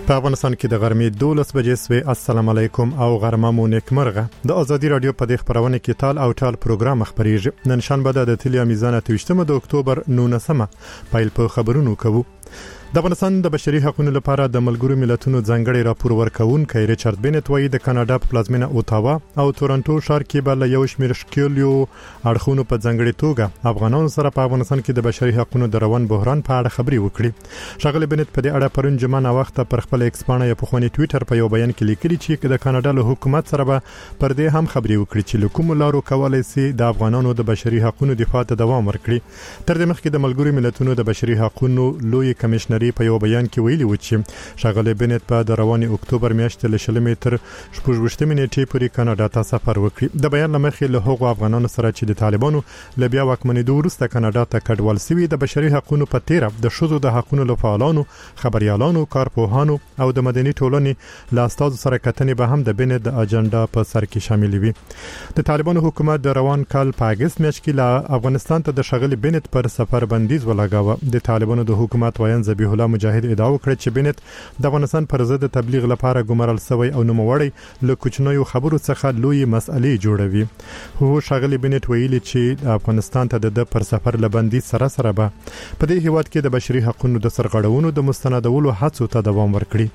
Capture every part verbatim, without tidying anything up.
په افغانستان کې د غرمې دولس بجې سوي. السلام علیکم او غرمه مو نیکمرغه. د ازادي رادیو په دې خبرونه کې تال او ټال پروګرام خبريږي. نن شنبه د تلیا میزان تویشتمه د اکتوبر نولسمه پیل په خبرونو کوو. د افغانستان د بشري حقوقو لپاره د ملګرو ملتونو ځانګړي راپور ورکونکي ریچارډ بینټ وایي د کاناډا په پلازمینه اوټاوا او تورنټو ښار کې بل یو شمېر شکیلیو اړخونو په ځانګړي توګه افغانانو سره په افغانستان کې د بشري حقوقو د روان بحران په اړه خبري وکړي. شغله بینټ په دې اړه پرون جمعه نا وخت پر خپل ایکس باندې په خوني ټوئیټر په یو بیان کې لیکلي چې د کاناډا له حکومت سره به پر دې هم خبري وکړي چې کوم لارو کولای شي د افغانانو د بشري حقوقو دفاع ته دوام ورکړي. تر دې مخکې د ملګرو ملتونو د بشري حقوقو لوی کمشنري په یو بیان کې ویلي و چې شغله بینټ په د رواني اکتوبر میاشتې له شل متر شپږ نیټې پورې کاناډا ته سفر وکړي. د بیان لمخې له هغو افغانانو سره چې د طالبانو له بیا واکمنېدو وروسته کاناډا ته کډوال سوي د بشري حقوقو په تیر د شذو د حقوقو لپاره خبريالانو کارپوهانو او د مدني ټولنې له استاد سره کتنې به هم د بینټ د اجنډا په سر کې شامل وي. د طالبانو حکومت د روان کال په اگست میاشت کې له افغانستان ته د شغله بینټ پر سفر بندیز ولګاوه. د طالبانو د حکومت وایي ذبیح الله مجاهد ادعا وکړه چې بینټ د افغانستان پر ضد تبلیغ لپاره ګمارل شوی او نوموړی له کوچنیو خبرو څخه لوی مسئلې جوړوي. هو شغله بینټ ویلي چې افغانستان ته د پر سفر لبندي سره سره به په دې هیواد کې د بشري حقوقو د سرغړونو د مستندولو هڅو ته دوام ورکړي.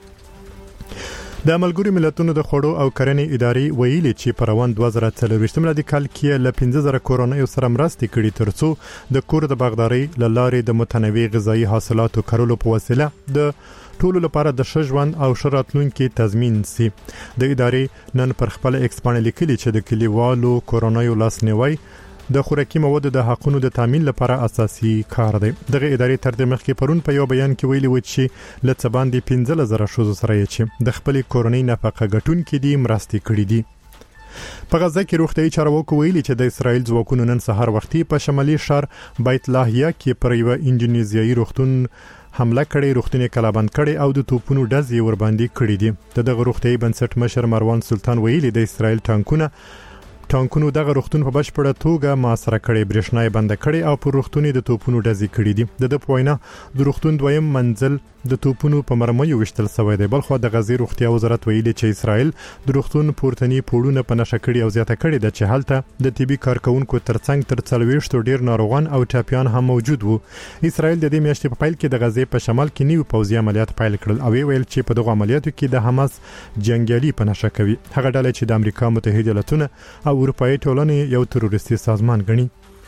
د ملګرو ملتونو د خوړو او کرنې ادارې ویلي چې په روان دوه زره څلوېښت میلادي کال کې ل پنځه زره کورونو سره مرستې کړي ترڅو د کور د باغداري لارې د متنوع غذایی حاصلاتو کارولو په وسیله د ټولو لپاره د ښه او ښه راتلونکي تضمین سي. د ادارې نن پر خپل ایکس باندې لیکلي چې د کلیوالو کورونو لاسنیوي د خوراکي موادو د حقوقو د تامین لپاره اساسي کار دی. دغه ادارې تر دې مخکې پرون په یو بیان کې ویلي و چې لڅ باندې پنځه زره شوزو سره چې د خپل کورنۍ نفقه ګټونکي دي مرستې کړې دي. په غزه کې روغتيایي چارواکو ویلي چې د اسرایل ځواکونو نن سهار وختي په شمالي ښار بیت لاهیا کې پر یو انډونیزیایي روغتون حمله کړې، روغتون کلابند کړي او د توپونو ډزې ور باندې کړې دي. د روغتيایي بنسټ مشر مروان سلطان ویلي د اسرایل ټانکونه ټانکونو دغه روغتون په بشپړه توګه ماسره کړي، برېښنا یې بند کړي او پر روغتوني د توپونو ډزې کړي دي. د د پوینه د روغتون دویم منزل د توپونو په مرمۍ وشتل شوی دی. بلخو د غزې روغتیا وزارت ویلي چې اسرایل د روغتون پورتنی پوړونه په نشه کړي او زیاته کړي د چې هلته د طبي کارکونکو ترڅنګ تر څلوېښت ډیر ناروغان او ټاپیان هم موجود وو. اسرایل د دې میاشتې په پیل کې د غزې په شمال کې نیو پوځي عملیات پیل کړل او ویل چې په دغه عملیاتو کې د حماس جنگیالي په نشه کوي. هغه ډله چې د امریکا متحده ایالاتونو او اروپאי ټولنې یو تروریستي سازمان ګڼي.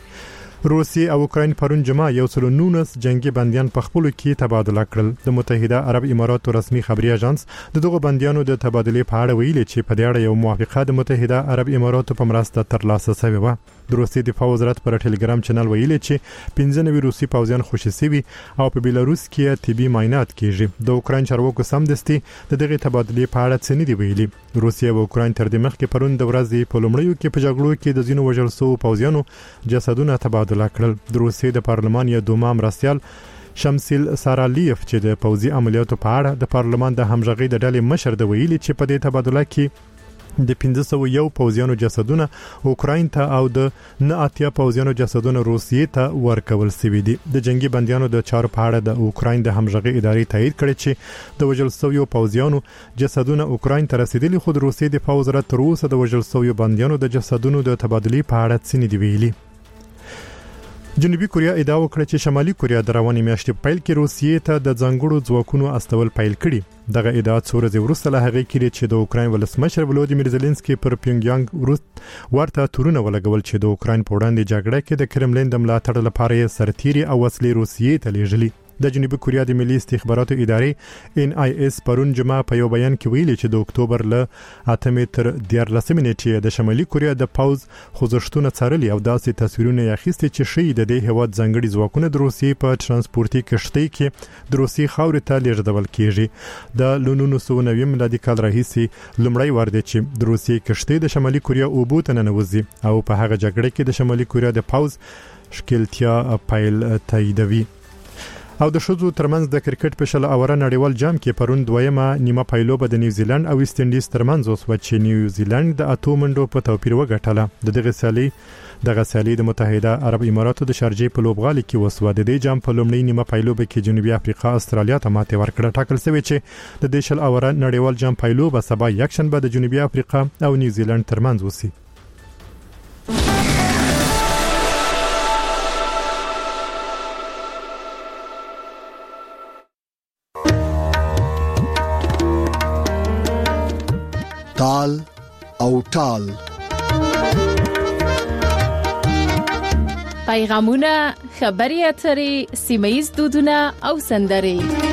روسیه او اوکراین پرون جمعه یو سل نونس جنگي بنديان په خپل کې تبادله کړل. د متحده عرب اماراتو رسمي خبري اژانس د دغه بنديانو د تبادلې په اړه ویلي چې په دې اړه یو موافقه د متحده عرب اماراتو په مرسته ترلاسه شوې و. د روسیې دفاع وزارت پر ټلګرام چینل ویلي چې پنځه نوي روسي پوځیان خوشي شوي او په بیلاروس کې طبي معاینات کیږي. د اوکراین چارواکو سمدستي د دغه تبادلې په اړه څه نه دی ویلي. روسیه او اوکراین تر دې مخکې پرون د ورځې په لومړیو کې په جګړو کې د ځینو وژل شوو پوځیانو جسدونه تبادله کړل. د روسیې د پارلمان یا دوما مرستيال شمسیل سارالیف چې د پوځي عملیاتو په اړه د پارلمان د همغږي د ډلې مشر د ویلي چې په دې تبادله کې د پنځه سوه یو پوځیانو جسدونه اوکراین ته او د نه اتیا پوځیانو جسدونه روسیې ته ورکول شوي دي. د جنگي بنديانو د چارو په اړه د اوکراین د همغږي ادارې تایید کړی چې د وژل شویو پوځیانو جسدونه اوکراین ته رسیدلي، خو د روسیې د وزارت تر اوسه د وژل شویو بنديانو د جسدونو د تبادلې په اړه څه نه دی ویلي. جنوبي کوریا ادعا وکړه چې شمالي کوریا د رواني میاشتې پیل کې روسیې ته د ځانګړو ځواکونو استول پیل کړي. دغه ادعا څو ورځې وروسته له هغې کې چې د اوکراین ولسمشر ولودیمیر زيلنسکي پر پیونګیانګ وروسته ورته تورونه ولګول چې د اوکراین په وړاندې جګړه کې د کرملین د ملاتړ لپاره یې سرتیري او وسلې روسیې ته لیږلي. د جنوبي کوریا د ملي استخباراتو ادارې ان آی اس پرون جمعه په یو بیان کې ویلي چې د اکتوبر له اتمې تر دیارلسمې نیټې د شمالي کوریا د پوز خوځښتونه څارلي او داسې تصویرونه یې اخیستي چې ښیي د دې هیواد ځانګړي ځواکونه د روسیې په ترانسپورتي کښتۍ کې د روسیې خاورې ته لیږدول کیږي. د نولس سوه نوي میلادي کال راهیسې لومړی وار دی چې د روسیې کښتۍ د شمالي کوریا اوبو ته ننوځي او په هغه جګړه کې د شمالي کوریا د پوز ښکیلتیا پیل تاییدوي. او د شوزو ترمنځ د کرکټ په شل اوره نړیوال جام کې پرون دویمه نیمه پایلوبه د نیوزیلند او ویسټ انډیز ترمنځ اوس و چې نیوزیلند د اتو منډو په توپیر وګټله. د دغه سالي د غسالي د متحده عرب اماراتو د شارجې په لوبغالي کې وسوه. د دې جام په لومړی نیمه پایلوبه کې جنوبي افریقا استرالیا ته ماته ورکړه. ټاکل شوی چې د دې شل اوره نړیوال جام پایلوبه سبا یکشنبه د جنوبي افریقا او نیوزیلند ترمنځ وسی. تال او ټال پیغامونه، خبري اترې، سیمایي دودونه او سندري.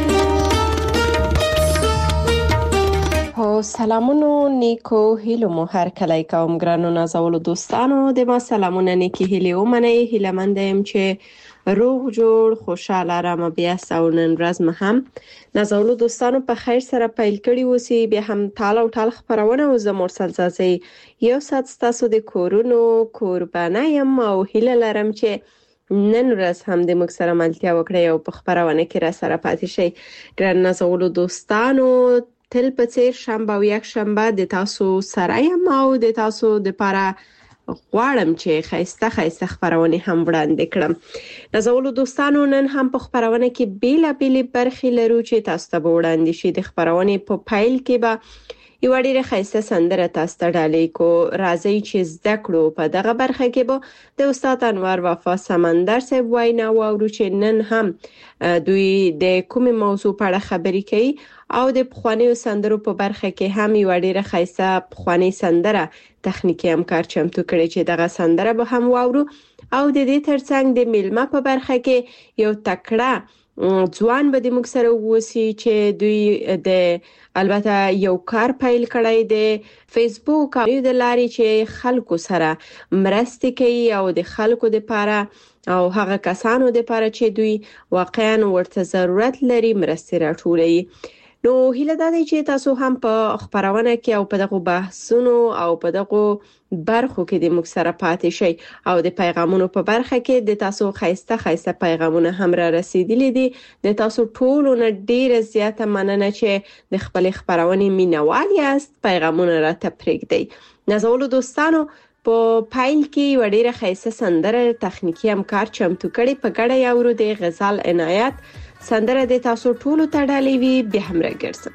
هو سلامونو نیکو هیلو مو هر کله کوم ګرانو نازولو دوستانو د ما سلامونه نیکی هیلو منئ هیلمندم چې روغ جوړ خوشاله رام بیا ساونن ورځ مهم نازولو دوستانو په خیر سره پیل کړي وسی به هم تال او ټال خبرونه او زموږ سلسله یو سات تاسو د کورونو قربانه یم او هیله لرم چې نن ورځ هم د موږ سره ملتیا وکړي او په خبرونه کې را سره پاتې شي. ګران نازولو دوستانو تل په څیر شنبه او یک شنبه د تاسو سره یم او د تاسو د لپاره غواړم چې خایسته خایسته خبرونه هم وړاندې کړم. نازولو دوستانو نن هم په خبرونه کې بیل بیل برخې لرو چې تاسو ته وړاندې شي. د خبرونه په پایل کې به یو ډیره خایسته سندره تاسو ته ډالې کو. راځي چې زده کړو په دغه برخه کې به د استاد انور وفا سمندر صاحب وینا واورو چې نن هم دوی د کومې موضوع په اړه خبرې کوي او د پخوانیو سندرو په برخه کې هم یو ډیره خایسته پخوانی سندره تخنیکی همکار چمتو کړي چې دغه سندره به هم واورو او د دې ترڅنګ د میلمه په برخه کې یو تکړه ځوان به د موږ سره وسی چې دوی د البته یو کار پیل کړی د فیسبوک او د لارې چې خلکو سره مرسته کوي او د خلکو لپاره او هغه کسانو لپاره چې دوی واقعا ورته ضرورت لري مرسته راټولوي. نو هیله ده چې تاسو هم په خبرونه کې او په دغه بحثونو او په دغه برخو کې د موږ سره پاتې شئ او د پیغامونو په برخه کې د تاسو خایسته خایسته پیغامونه هم را رسیدلي دي. د تاسو ټولو نه ډیره زیاته مننه چې د خپل خبرونه مینوال یاست. پیغامونه را تپریږدئ. نازولو دوستانو په پایل کې وړيره خایسته سندره تخنیکی همکار چمتو کړي په ګډه یاورو د غزال عنایت سندره د تاسو ټولو ته ډالې وي به هم راګرځم.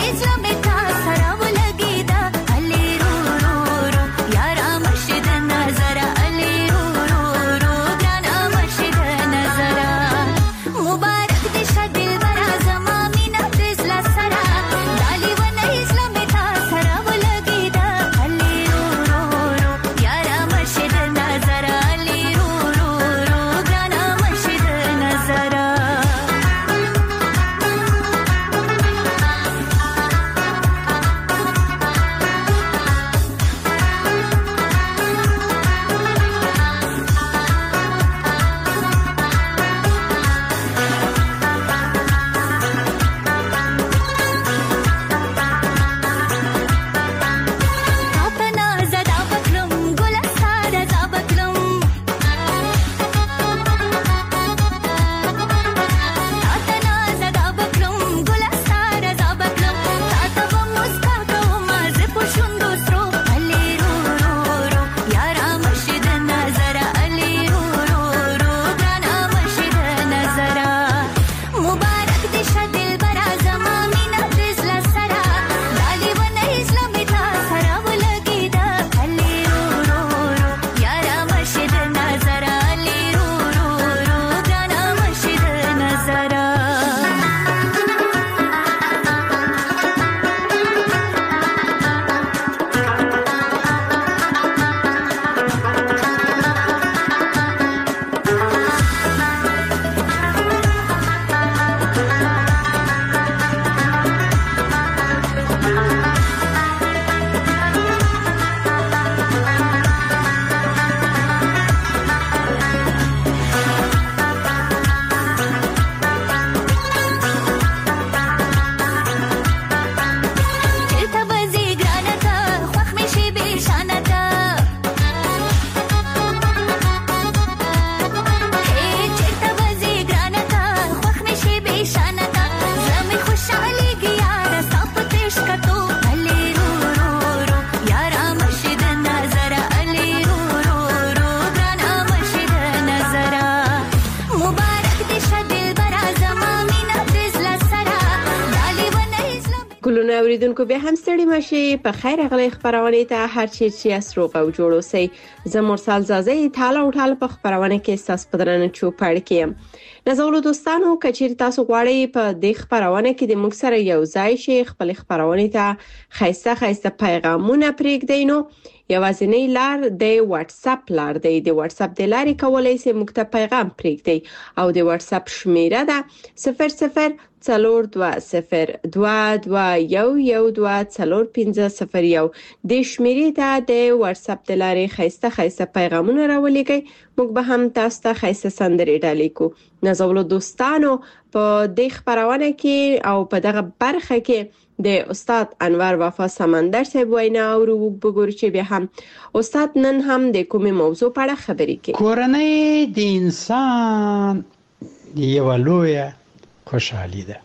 Naz ګرانو اوریدونکو بیا هم ستړي مشي په خیر غلي خبرونه ته هر چی چې اسروغ او جوړو سي زمورسال زازي تاله او تاله په خبرونه کې اساس پدرنه چوپړ کیم نزولو دوستانو کچیر تاسو غواړئ په دې خبرونه کې د موږ سره یو ځای شي خپل خبرونه ته خیسته خیسته پیغامونه پرېږدئ نو یوازینی لار د واتس اپ لار دی د واتس اپ د لارې کولای شئ موږ ته پیغام پرېږدئ او د واتس اپ شمیره ده صفر صفر څلور دوه صفر دوه دوه یو یو دوه څلور پنځه صفر یو د شمیرې ته د واتس اپ د لارې خیسته خیسته پیغامونه راولېږئ موږ به هم تاسو ته خیسته سندرې ډالۍ کوو نازولو دوستانو په دې خبرونه کې او په دغه برخه کې د استاد انور وفا سمندر صاحب وینا او وګورئ چې به هم استاد نن هم د کومې موضوع په اړه خبرې کوي کورنۍ د انسان یو لویه خوشحالي ده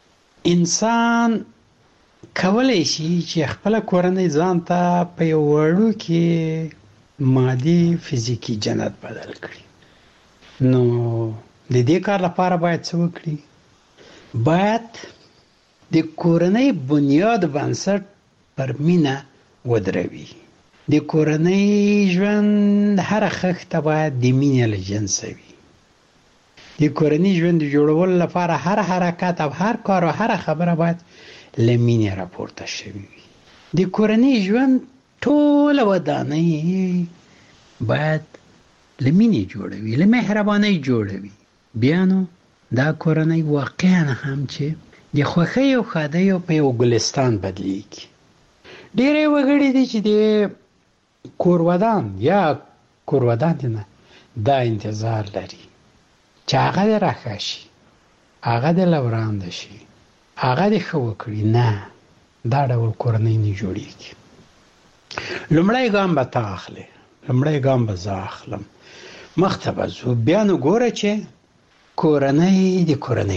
انسان کولای شي چې خپل کورنۍ ځان ته په یو وړو کې مادي فزیکی جنت بدل کړي نو د دې کار لپاره باید څه وکړي باید د کورنۍ بنیاد بنسټ پر مینه ودروي د کورنۍ ژوند هر خښته باید د مینې له جنسه وي د کورنۍ ژوند جوړولو لپاره هر حرکت او هر کار او هر خبره باید له مینې راپورته شوي وي د کورنۍ ژوند ټوله ودانۍ باید له مینې جوړوي له مهربانۍ جوړوي بیا نو دا کورنۍ واقعا هم چې د خوښۍ او ښادۍ په یو ګلستان بدلیږي ډېری وګړي دي چې د کورودان یا کورودان نه دا انتظار لري چې هغه د راښه شي هغه د لوراند شي هغه د ښه وکړي نه دا ډول کورنۍ نه جوړیږي لومړی ګام به ته اخلې لومړی ګام به زه اخلم مخته به ځو بیا نو ګوره چې کورنۍ د کورنۍ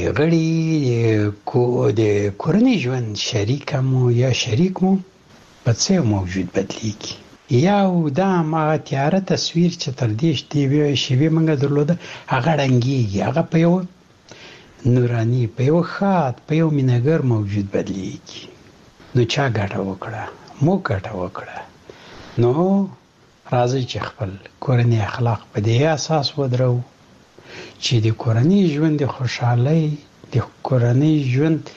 غړي د کورنۍ ژوند شریک مو یا شریک مو په څه موجود بدلیږي یو دا هغه تیاره تصویر چې تر دې شیبې موږ درلوده هغه ړنګېږي هغه په یو نوراني په یو ښاد په یو مینهګر موجود بدلیږي نو چا ګټه وکړه مو ګټه وکړه نو راځئ چې خپل کورنۍ اخلاق په دې اساس ودرو چې د کورنۍ ژوند د خوشحالۍ د کورنۍ ژوند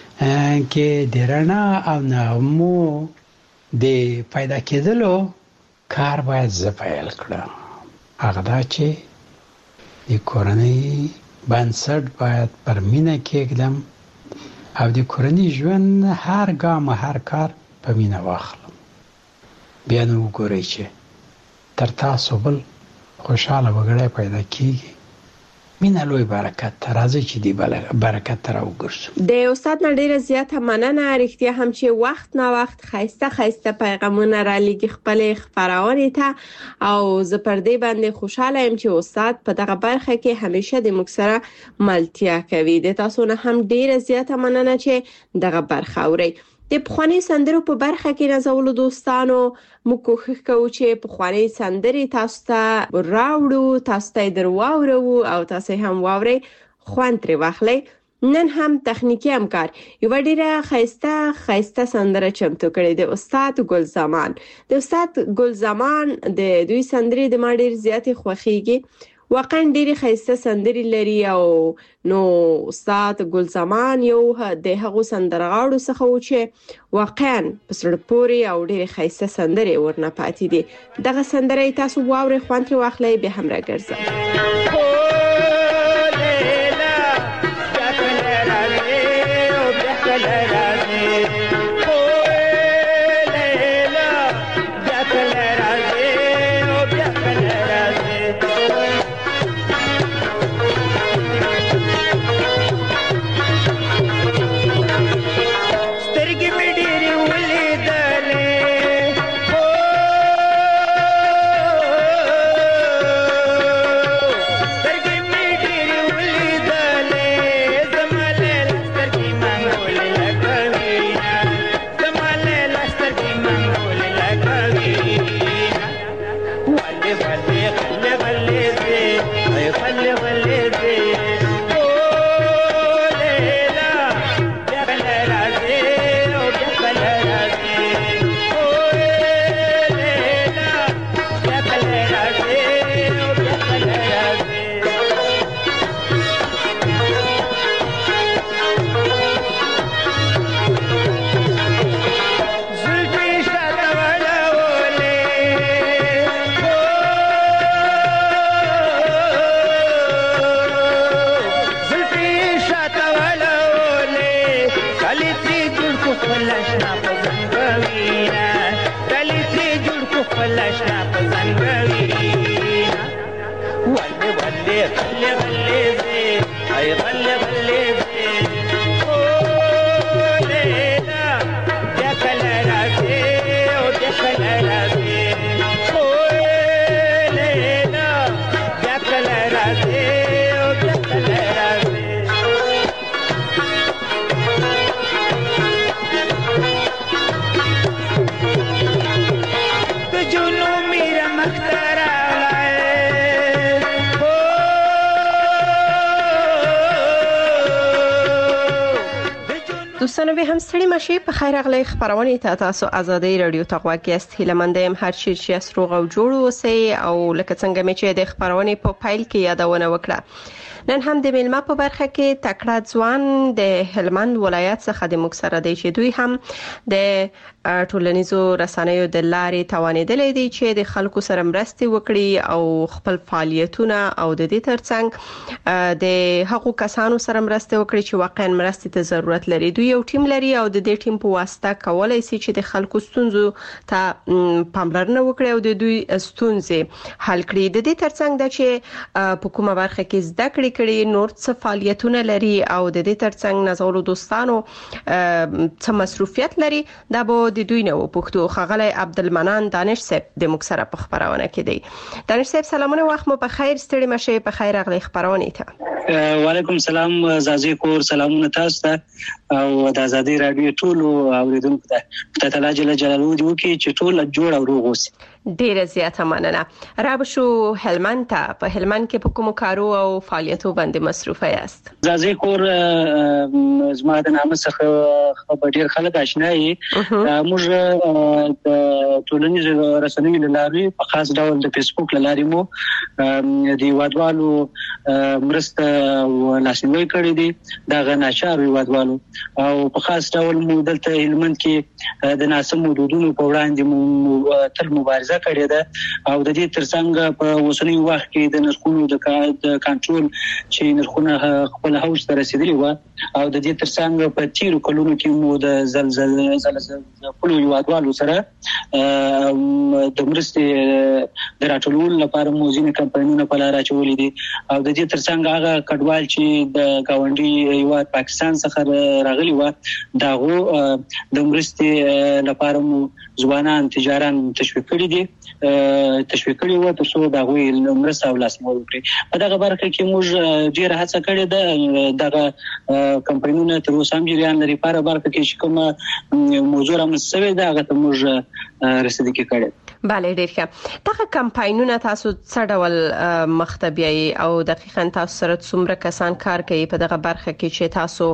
کې د رڼا او نغمو د پیدا کېدلو کار باید زه پیل کړم هغه دا چې د کورنۍ بنسټ باید پر مینه کېږدم او د کورنۍ ژوند هر ګام هر کار په مینه واخلم بیا نو وګورئ چې تر تاسو بل خوشحاله وګړی پیدا کېږي مینه لوی برکت ته راځي چې دی برکت ته راوګرځو د استاد نه ډیره زیاته مننه رښتیا هم چې وخت نه وخت خیسته خیسته پیغامونه را لېږي خپل خبرونه ته او زه پر دې باندې خوشاله یم چې استاد په دغه برخه کې همیشه د موږ سره ملتیا کوي د تاسو نه هم ډیره زیاته مننه چې دغه برخه اورئ د پخوانی سندرو په برخه کې نازولو دوستانو موږ کوښښ کوو چې پخوانی سندرې تاسو ته راوړو تاسو ته درواورو او تاسو هم واورئ خوند ترې واخلئ نن هم تخنیکی همکار یو ډیره خیسته خیسته سندره چمتو کړې د استاد ګل زمان د استاد ګل زمان د دوی سندرې د ما ډیر زیاتې خوښیږي واقعا ډېری خیسته سندرې لري او نو استاد ګل زمان یو د هغو سندرغاړو څخه و چې واقعا په زړه پورې او ډېرې خیسته سندرې ورنه پاتې دي دغه سندرې تاسو واورئ خوند ترې واخلئ بیا هم راګرځئ Stay لشنا پسندوی ولی ولی غلی غلی زی ای غلی غلی زی او لیلا دکل رازی او دکل رازی او لیلا دکل رازی او دکل رازی دوستانو به هم ستړي مشي په خیر اغلی خبرونه ته تاسو آزادۍ رادیو ته غواګیست هیلمندم هر چی چې اسروغ او جوړ اوسئ او لکه څنګه مې چې د خبرونه په پایل کې یادونه وکړه نن هم د میلمه په برخه کې تکړه ځوان د هلمند ولایت څخه د مکسره دی چې دوی هم د ټولنیزو رسنیو د لارې توانیدلې دي چې د خلکو سره مرسته وکړي او خپل فعالیتونه او د دې ترڅنګ د هغو کسانو سره مرسته وکړي چې واقعا مرسته ته ضرورت لري دوی یو ټیم لري او د دې ټیم په واسطه کولای شي چې د خلکو ستونزو ته پاملرنه وکړي او د دوی ستونزې حل کړي د دې ترڅنګ د چې په کومه برخه کې زده کړې کړي نور څه فعالیتونه لري او د دې ترڅنګ نازولو دوستانو څه مصروفیت لري دا به د دوی نه وپوښتو خغلی عبدالمنان دانش صاحب د مکسره په خبرونه کې دی دانش صاحب سلامونه وخت مو په خیر ستړي مشه په خیر اغلی خبرونه ته وعلیکم سلام زازي کور سلامونه تاسو ته او د آزادۍ رادیو ټول اوریدونکو ته خدای تعالی جل جلاله دې وکړي چې ټول جوړ او روغ اوسي ډیره زیاته مننه را به شو هلمند ته په هلمند کې په کوم کارو او فعالیتو باندې مصروف یاست زازي کور زما د نامه څخه خبر ډیر خلک آشنا یې موږ د ټولنیزو رسنیو لارې په خاص ډول د فیسبوک لارې مو د وادوالو مرسته ولاسنوي کړې دي دا غناچار وادوالو او په خاص ډول مو دلته هلمند کې د ناسم حدودونو په وړاندې مو تل مبارزه کړې ده او د دې ترڅنګ په اوسنی وخت کې د نرخونو د کنټرول چې نرخونه خپل هوش ته رسیدلي و او د دې ترڅنګ په تیرو کلونو کې مو د زلزلې زلزلې په یوادوالو سره د مرستې د راټولولو لپاره موزینه کمپاینونه په لار اچولې دي او د دې ترڅنګ هغه کډوال چې د گاونډي هیواد پاکستان څخه راغلي و داغو د مرستې لپاره مو ځوانان تجاران تشویق کړي دي تشویق کړي و تر څو داغو مرسته او لاسنیوي وکړي په دغه برخه کې موږ ډیره هڅه کړې ده دغه کمپاینونه تر اوسه هم جریان لري په برخه کې چې کومه موضوع هم سوي ده هغه ته موږ رسیدګي کړې بله ډیر ښه دغه کمپاینونه تاسو څه ډول مختبیي او دقیقاً تاسو سره څومره کسان کار کوي په دغه برخه کې چې تاسو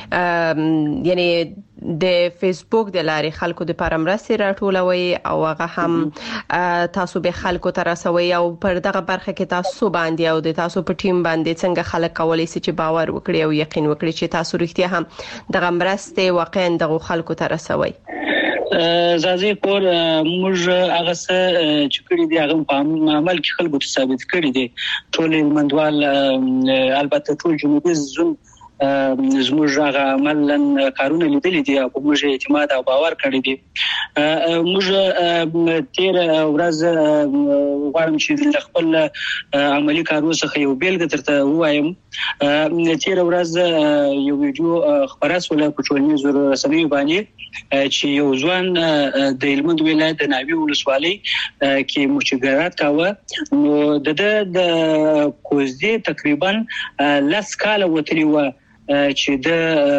یعنی د فیسبوک د لارې خلکو د پرمرسي راټولوي او هغه هم تاسو به خلکو ته رسوي او پر دغه برخه کې تاسو باندې او د تاسو په ټیم باندې څنګه خلک کولای شي چې باور وکړي او یقین وکړي چې تاسو رښتیا هم دغه مرسته واقعا دغه خلکو ته رسوي زازي کور موږ هغه څه چې کړی دی هغه په عمل کې خلکو ته ثابت کړی دی ټول مندوال البته ټول جنوبي زون زموږ هغه عملاً کارونه لیدلې دي او موږ اعتماد او باور کړی دی موږ تیر ورځ غواړم چې خپل عملی کارونه څخه یو بیلګه درته وایم تیر ورځ یو ویډیو خبره سول په ټولنیزو رسنیو باندې چې یو ځوان د هلمند ولایت د ناوی ولسوالۍ کې مشاورات کاوه نو د د کوزدي تقریبا لاس کال وتلی و چې د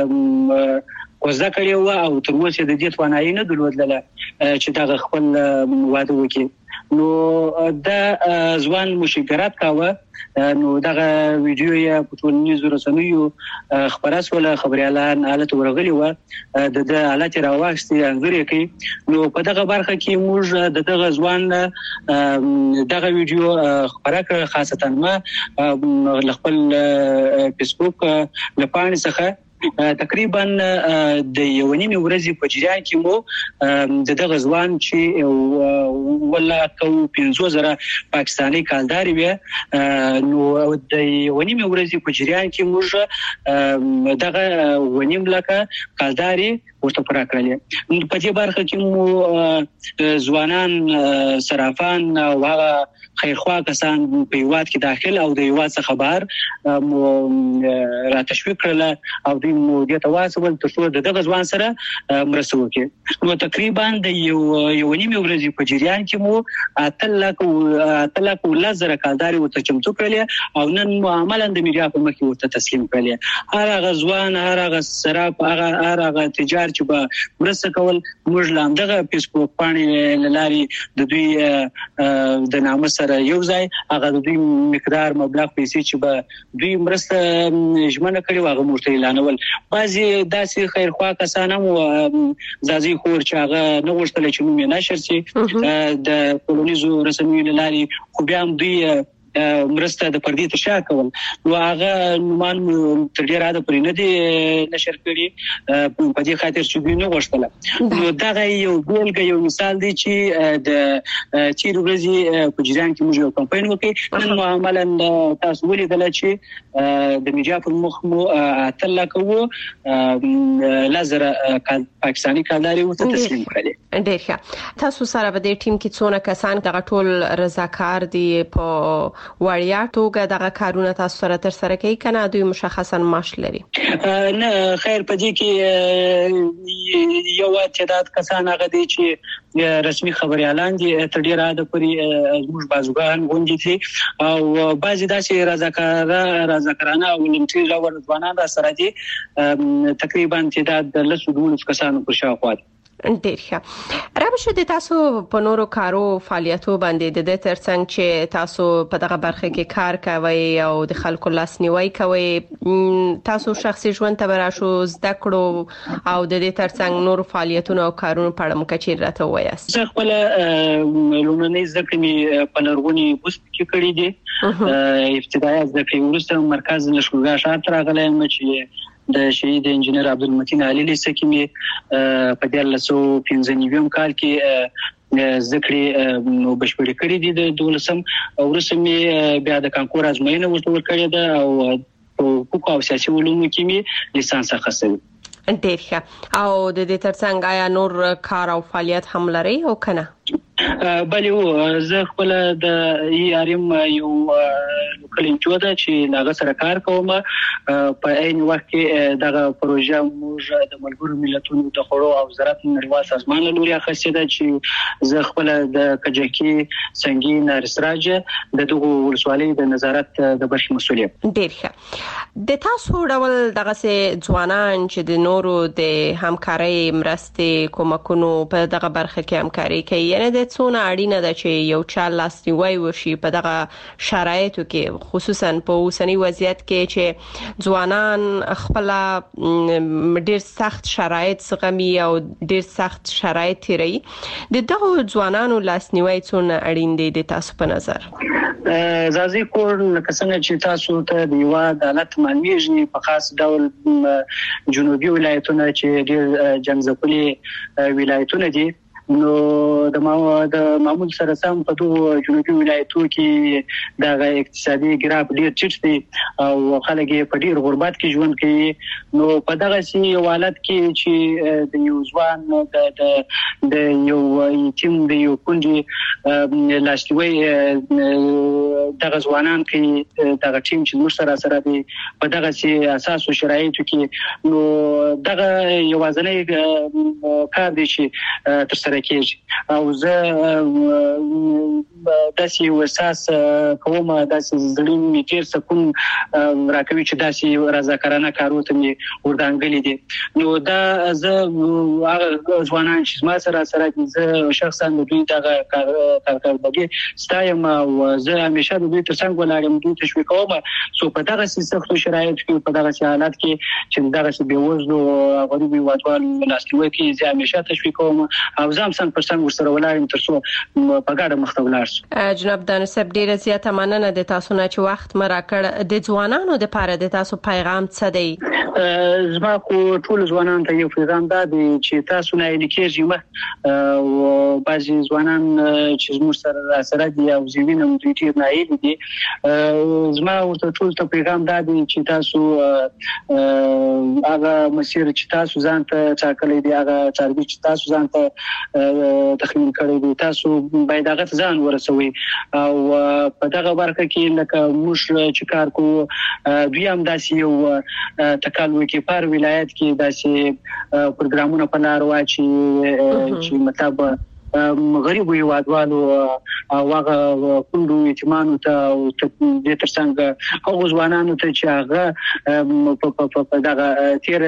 کوزه کړی و او تر اوسه د دې توانایي نه درلودله چې دا خپل واده وکړي نو دا ځوان مشاورات کاوه نو دغه ویډیو یې په ټولنیزو رسنیو خبره سول خبريالان حالت ورغلی و د د حالت راوښتي انځور یې کوي نو په دغه برخه کې موږ دغه ځوان دغه ویډیو خبره کړه خاصتا ما خپل فیسبوک لپاره څخه تقریبا د یو نیمه ورځې په جریان کې مو د دغه ځوان چې ولا کو پنځه زره پاکستاني کالداري وي نو د یو نیمه ورځې په جریان کې موږ دغه ونیم لکه کالداري ورته پوره کړل. په دې برخه کې مو ځوانان صرافان او هغه خیرخوا کسان په هیواد کې داخل او د هیواد څخه بهر را تشویق کړل او د مودې تواصل ترڅو دغه ځوان سره مرسته وکړي. نو تقریبا د یو یو نیمه ورځې په جریان کې مو اتلک اتلک ولزر کالداري ورته چمتو کړل او نن معاملې د میډیا په مخ کې ورته تسلیم کړل. هر هغه ځوان هر هغه صراف هغه هر هغه تجار چې به مرسته کول موږ لاندغه فیسبوک باندې لاري د دوی د نامه سره یو ځای هغه د دوی مقدار مبلغ پیسې چې به دوی مرسته ژمنه کړې واغه مرته اعلانول. بعضي داسې خیرخوا کسان هم ځاځي خور چې هغه نه غوښتل چې نوم یې نشر شي د ټولنیزو رسنیو لاري خو بیا هم دوی مرسته د پردي تشا کول نو هغه نومان تر ډیره د پرې نه دي نشر کړي په دې خاطر چې دوی نه غوښتل. نو دا یو ګولګ یو مثال دی چې د چیر ورځي په جریان کې موږ یو کمپاین وکړي. نن معاملې تاسو ولیدل چې د میډیا په مخ مو اتل کوو لازر پاکستاني کالداري ورته تسلیم کړي. ډیر ښه. تاسو سره په دې ټیم کې څونه کسان دغه ټول رضاکار دي په وړیا توګه دغه کارونه تاسو سره تر سره کوي کنه دوی مشخصا معاش لري؟ نه خیر په دې کې یو تعداد کسان هغه دي چې رسمي خبري اعلان دي تر ډیره د پري موږ بازوګان غونډي دي او بعضی داسې رضاکار رضاکارانه او ولنټری راور ځوانان را سره دي تقریبا تعداد د لسو دولس کسانو پر شاوخوا. ډیر ښه. رابشه د تاسو په نورو کارو فعالیتو باندې د ترڅنګ چې تاسو په دغه برخه کې کار کوي او د خلکو لاسنیوي کوي تاسو شخصي ژوند ته براشو زده کړو او د دې ترڅنګ نور فعالیتونو او کارونو په اړه مکچیر راته وایاست؟ زه خپل لومړنۍ زده کړې په لرغونی بوست کې کړې دي. ابتدایي زده کړې وروسته مرکز نشګاه شاته راغلم چې د شهید انجنیر عبدالمتین علي لسکمي په دیارلسو پنځه نوي کال کې ذکرې نو بشپړې کړې دي د دولسم ورسمه بیا د کانکور ازموینه ورته ورکړې ده او په حقوق او سیاسي علومو کې می لیسانس اخیستی. ډیر ښه. او د دې ترڅنګ آیا نور کار او فعالیت هم لري او کنه؟ بله زه خپل د ای ارم یو کلینچو ده چې هغه سره کار کوم. په عین وخت کې دغه پروژه موږ د ملګرو ملتونو د خړو او زراعت نړیوال سازمان لوري اخیسته ده چې زه خپل د کجکی سنگین نارسراج د دغه ولسوالۍ د نظارت د برخې مسؤل یم. ډیر ښه. د تاسو ډول دغه سه ځوانان چې د نورو د همکارۍ مرستې کومکونو په دغه برخه کې همکاري کوي یعنی د څونه اړینه ده چې یو چا لاسنیوي وشي په دغه شرایطو کې خصوصا په اوسنی وضعیت کې چې ځوانان خپل ډیر سخت شرایط زغمي او ډیر سخت شرایط تیري د دغه ځوانانو لاسنیوي څونه اړین دي د تاسو په نظر؟ زازي کور لکه څنګه چې تاسو ته د یو عدالت معلومیږي په خاص ډول جنوبي ولایتونه چې ډیر جنگزپلي ولایتونه دي نو د د معمول سره سم په دوه جنوبي ولایتونو کې د اقتصادي ګراف ډیر ټیټ دی او خلک په ډیر غربت کې ژوند کوي. نو په دغه سي حالت کې چې د یو ځوان د د یو ټیم د یو کونډي لاسوي دغه ځوانان کې دغه ټیم چې موږ سره سره دی په دغه سي اساسو شرایطو کې نو دغه یوازنۍ کار دی چې تر سره کېږي او زه داسې وساس کوم داسې زړین میټر سکون راکوي چې داسې رضاکارانه کارونه مې وردانګلې دي. نو دا زه هغه ځوانان چې ما سره سره دي زه شخصا د دوی دغه کارکړدګي ستایم او زه همیشه د دوی ترڅنګ ولاړم دوی تشویق کوم. سو په دغه سختو شرایطو کې په دغه حالات کې چې دغه بېوزلو غریب هیوادوالو لاسنیوي کې زه همیشه تشویق کوم او زه هم څنګه پرڅنګ ورسره ولاړم ترڅو په ګډه مخ ته ولاړ شو. جناب دانسب ډیره زیاته مننه د تاسو نه چې وخت مرا کړ. د ځوانانو لپاره د تاسو پیغام څه دی؟ زما خو ټول ځوانان ته یو پیغام دا دی چې تاسو نه لیکيږئ مه او بعضي ځوانان چې زموږ سره سره دي او زیوینه مو دوی ډیر نه دي زما ورته ټول ته پیغام دا دی چې تاسو هغه مسیر چې تاسو ځان ته ټاکلې دي هغه ټارګټ چې تاسو ځان ته تخمین کړی دی تاسو باید هغه ځان ورسوي او په دغه برخه کې لکه موږ چې کار کوو دوی هم داسې یو تکالو کې پر ولایت کې داسې پروګرامونه په لار واچي چې مطلب غریب هیوادوالو او هغه کندو یتیمانو ته او د ترڅنګ هغه ځوانانو ته چې هغه په دغه تیر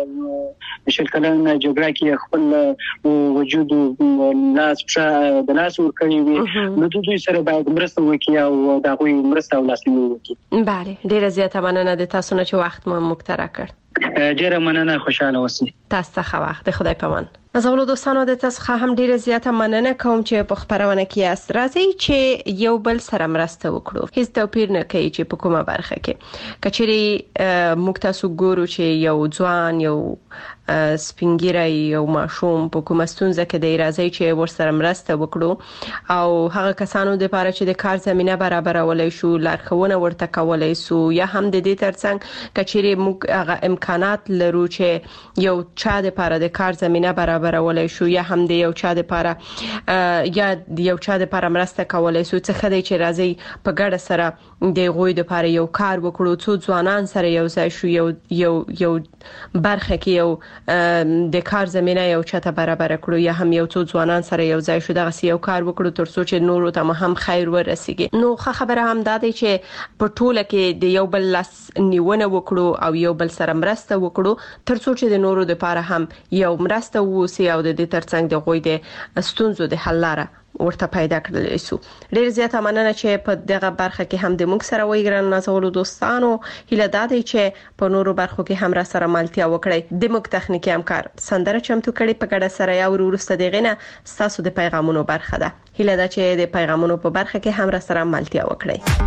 شلکلن جګړه کې خپل وجود لاس د لاس ورکړي وي نو دوی سره باید مرسته وکړي او دا غوي مرسته ولاسنی وکړي. بله ډیره زیاته مننه د تاسو نه چې وخت مو مقترح کړ. ډیره مننه خوشاله اوسئ. تاسو ته وخت د خدای پامان. نازولو دوستانو د تاسو هم ډیره زیاته مننه کوم چې په خبرونه کې است راځي چې یو بل سره مرسته وکړو. هیڅ توپیر نه کوي چې په کومه برخه کې کچري موږ تاسو ګورو چې یو ځوان یو سپینګیری یو ماشوم په کومه ستونزه کې دی راځي چې ورسره مرسته وکړو او هغه کسانو د لپاره چې د کار زمينه برابرولای شو لارښوونه ورته کولای سو یا هم د دې ترڅنګ کچري موږ هغه امکانات لرو چې یو چا د لپاره د کار زمينه برابرولای شو یا هم د یو چا د لپاره یا یو چا د لپاره مرسته کولای سو څه خدای چې راځي په ګډه سره د غوي د لپاره یو کار وکړو څو ځوانان سره یو ځای شو یو یو یو برخه کې یو د کار زمينه یو چاته برابر کړو یا هم یو څو ځوانان سره یو ځای شو دغه یو کار وکړو ترڅو چې نورو ته هم خیر ورسیږي. نو خبره هم دا دی چې په ټوله کې د یو بل لاس نیونه وکړو او یو بل سره مرسته وکړو ترڅو چې د نورو لپاره هم یو مرسته ووسی او د دې ترڅنګ د غوي د ستونزو د حل لاره ورته پیدا کړل شو. ډیر زیاته مننه چې په دغه برخه کې هم د موږ سره وایګران نازولو دوستانو هله دادی چې په نورو برخو کې هم را سره ملتیا وکړي. د موږ تخنیکی همکار سندره چمتو کړي په ګډه سره یا ورورسته دغه نه تاسو د پیغامونو برخه ده. هله دا چې د پیغامونو په برخه کې هم را سره ملتیا وکړي.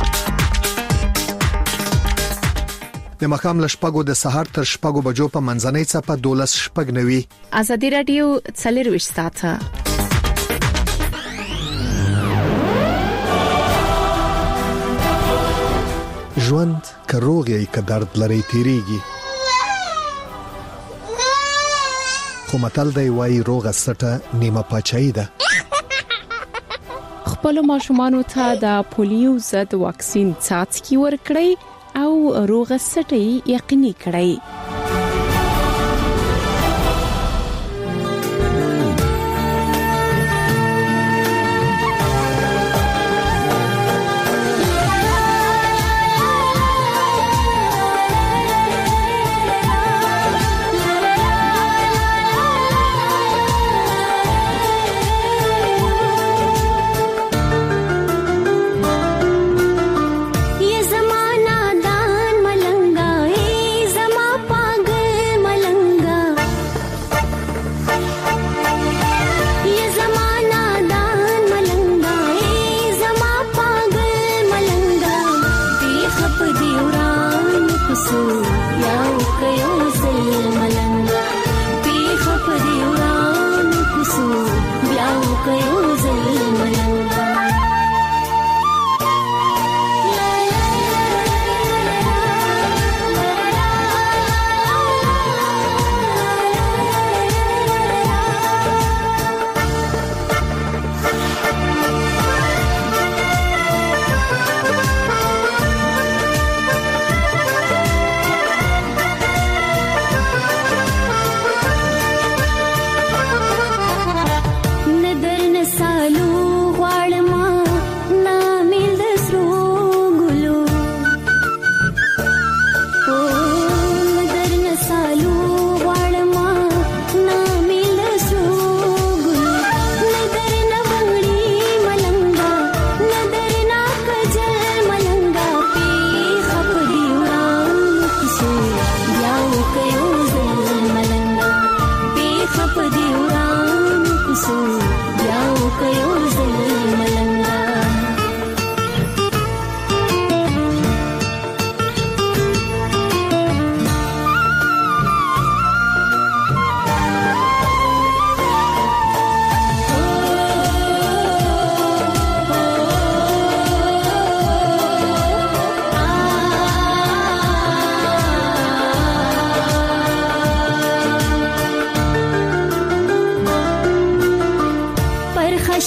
د مخام لشپګو د سحر تر شپګو بجو په منځنۍ صفه دولس شپګ نوي ازادي رادیو څلرويشت ساعته ژوند کروغي ک درد لري تیریږي خو متل دی وای روغه سټه نیمه پچای ده. خپل ماشومان ته د پولیو ضد واکسین څاڅکي ورکړي او روغه سټه یقیني کړئ.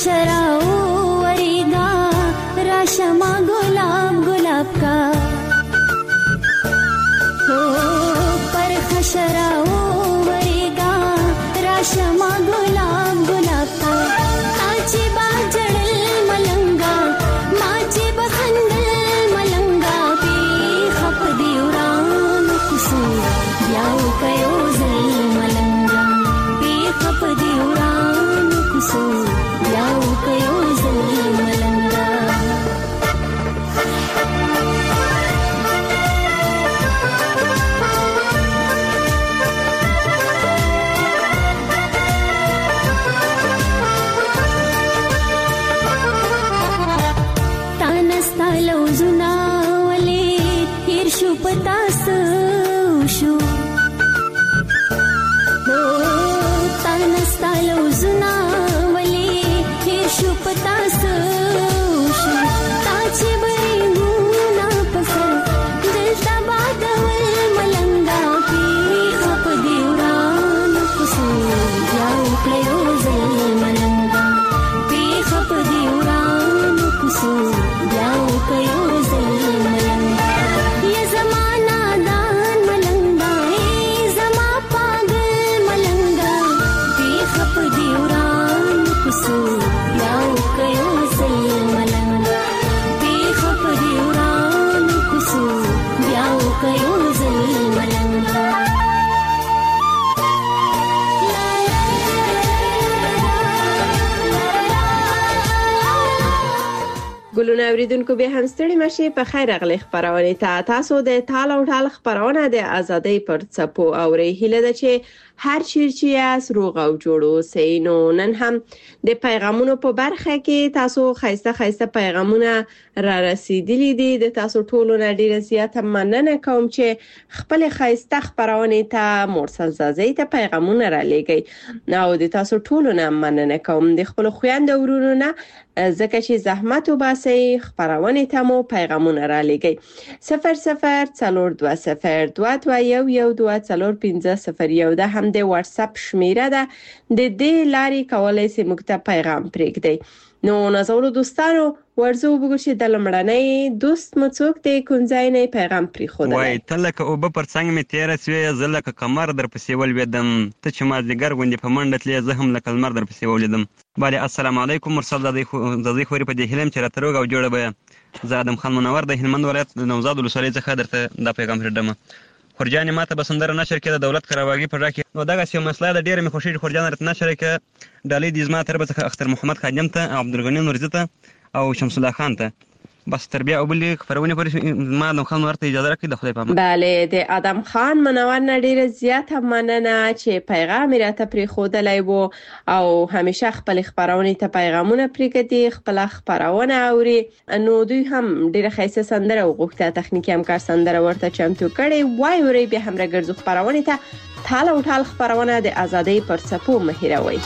खशराओ वरेगा राशमा गुलाब गुलाब का हो पर खशराओ वरेगा राशमा गुलाब गुलाब का आचे बाजड़ल मलंगा माचे बखंदल मलंगा पे खप दिवरान कुसु ब्याव कयो जल मलंगा पे खप दिवरान कुसु ब्याव कयो जल मलंगा ګلونه اوریدونکو به هم ستړي مشي په خیر غلي خبرونه ته تاسو د تال او ټال خبرونه د ازادۍ پر څپو اوري هله د چې هر چیرچی اس روغ او جوړو سینو نن هم د پیغامونو په برخه کې تاسو خاصه خاصه پیغامونه را رسیدلي دي د تاسو ټولو نه ډیره زیاته مننه کوم چې خپل خاصه خبرونه ته مرسل زازي ته پیغامونه را لګي نو د تاسو ټولو نه مننه کوم د خپل خويند ورونو نه زکه چې زحمت وباسي خبرونه ته مو پیغامونه را لګي صفر صفر څلور دوه صفر دوه دوه یو یو دوه څلور پنځه صفر یو ده هم د واتس اپ شمیره ده د دې لاري کولای سي موږ ته پیغام پرېږدي نو نازولو دوستانو ورزو وګورئ چې د لمړنۍ دوست مو څوک دی کومځای نه پیغام پرې خو دی وای تلکه او په پرڅنګ می تیر سوی زلکه کمر در پسې ولویدم ته چې ما زګر غوندې په منډه تلې زه هم لکه لمر در پسې ولیدم بله السلام علیکم مرسل زادی زادی خوري په دې هلم چې راته روغ او جوړه به زه ادم خان منور د هلمند ولایت د نوزاد ولسوالۍ څخه درته دا پیغام پرېږدم خورجان ماته بسندره نشر کې د دولت کراواګي پر راکې نو دغه سیمه مسله د ډیره مې خوشي خورجان رات نشر کې ډالۍ د زما تر بڅخه اختر محمد خادم ته عبدالغنی نورزی ته او شمس الله خان ته بس تربیه او بلې خبرونه پر ما د خان ورته اجازه راکړي د خدای په امان bale د ادم خان منور نه ډیره زیاته مننه چې پیغام راته پرې خودلای وو او همیشه خپل خبرونه ته پیغامونه پرېږدي خپل خبرونه اوري نو دوی هم ډیره خاصه سندره وغوښته تخنیکی همکار سندره ورته چمتو کړي وای وري به هم راګرځو خبرونه ته تال او ټال خبرونه د ازادۍ پر څپو مهیروي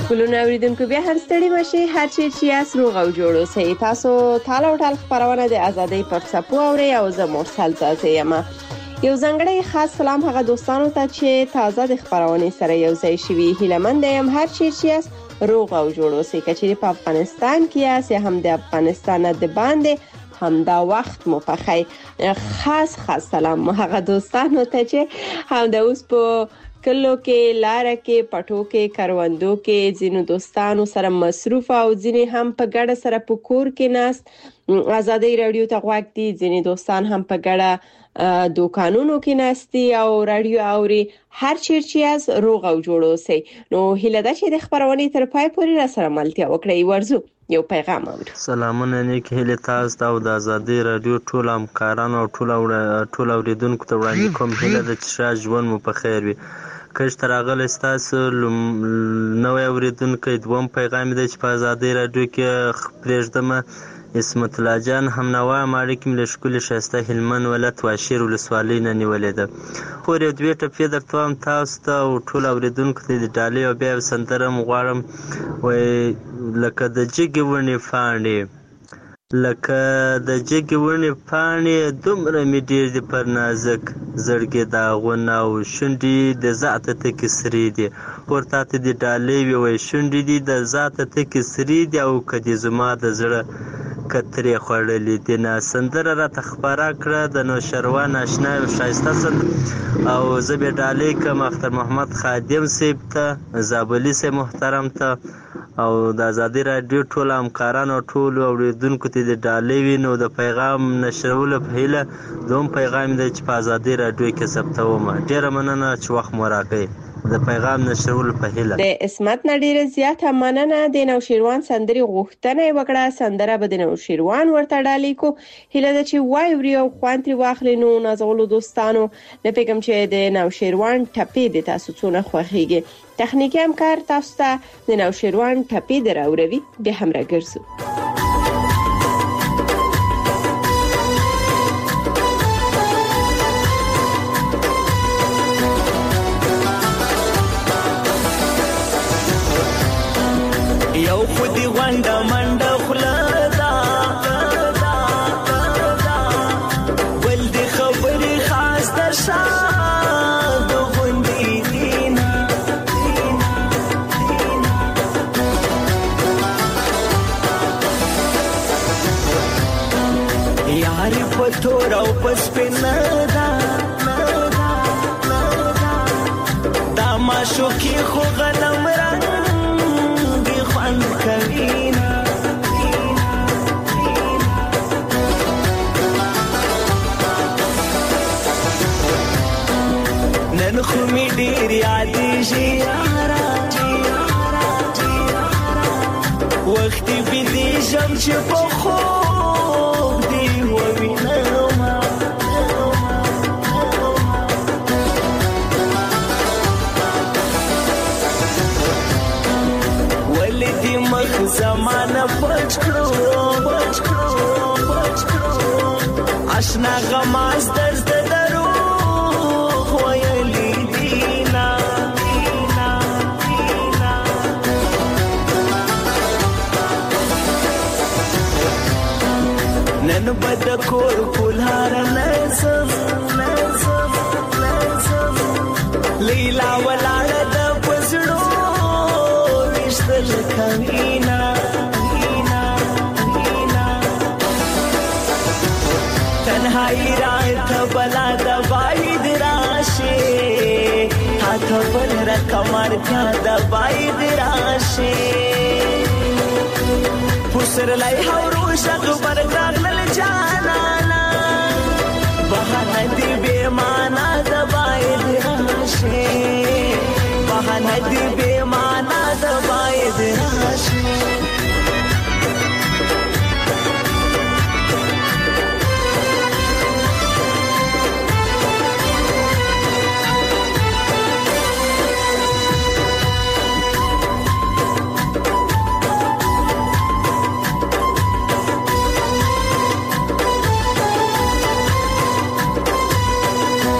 ګلونه اوریدونکو بیا هم ستړي مشي هر چی چې اس روغ او جوړ اوسئ. تاسو تاله او ټال خبرونه د ازادۍ پر څپو اوري او زه مرسل تازه یم. یو ځنګړی خاص سلام هغه دوستانو ته چې تازه د خبرونه سره یو ځای شوي. هیلمند یم هر چی چې اس روغ او جوړ اوسئ. کچې په افغانستان کې اس هم د افغانستان د باندې هم دا وخت مو پخی. خاص خاص سلام هغه دوستانو ته چې هم د اوس په کلو کې لار کې پټو کې کاروندو کې ځینو دوستانو سره مصروف او ځینې هم په ګډه سره په کور کې ناست ازادي رادیو ته غوږ دي. ځینې دوستان هم په ګډه دوکانونو کې ناستي او رادیو اوري. هر چیرې از روغ او جوړ اوسئ. نو هیله ده چې د خبرونه تر پای پورې را سره ملتیا وکړئ. ورزو یو پیغام اورو. سلامونه نیک هیله تاسو او د ازادي رادیو ټول همکارانو او ټول ټول اوریدونکو ته وړاندې کوم. هیله ده چې ژوند مو په خیر وي. کښ تراغل استاسو نوې اوریدونکو دوم پیغام دی چې په ازادي رادیو کې پرېږدم. اسمت الله جان هم نوا مالکم له شکل شاسته هلمن ولایت واشیر ولسوالۍ نه نیولې ده. خو یو دوی ټپې درته هم تاسو ته او ټول اوریدونکو ته د ډالۍ او بیا سندره مغواړم وای لکه د جګ ونی فانې لکه د جګ ونی فانې دومره می ډیر دي پر نازک زړګي داغونه او شونډې د ذات ته کسری دي ورته ته د ډالۍ وی وای شونډې دي د ذات ته کسری دي او کدي زما د زړه کترې خړلې دي. نه سندره را تخبره کړه د نو شروان آشنا او شایسته سند او زبې ډالۍ کوم اختر محمد خادم صاحب ته زابلی سه محترم ته او د ازادي رادیو ټول همکارانو ټول اوریدونکو ته د ډالۍ وینو د پیغام نشرولو په هیله دوم پیغام دی چې په ازادي رادیو کې ثبتوم. ډیره مننه چې وخت مو راکړی د پیغام نشرولو په هیله. د اسمت نډیره زیاته مننه. د نوشیروان سندري غوښتنه وکړه. سندره به د نوشیروان ورته ډالۍ کو. هیله ده چې وای وري او خوانتري واخلې. نو نازولو دوستانو نه پیغام چې د نوشیروان ټپې د تاسو څونه خوخیږي. تخنیکی همکار تاسو ته د نوشیروان ټپې دراوروي. به هم راګرځو. یو خودی غونډه منډه خلدا ول دي خبري خاص در شاد غوندي دینا یاري پتور او پس پندا دا ما شو کی خو غنم رنگ کرینا نن خو می ډیر یاد شي یارا وخت به دې شم چې په خو دی ووینم ولدي مخ زمانه پچ کړو پچ کړو پچ کړو آشنا غماز درد درو ویلی دینا دینا دینا نن بد کور کولار نسم نسم نسم لیلا ولاړه د پزړو وشتل کمینا مینا مینا تنهایی رات بلا د باید راشه هات بل را کمر کا د باید راشه پسر لای هورو شغ برګر لل جانانا بهانه دی به معنا د باید راشه بهانه دی به معنا د باید راشه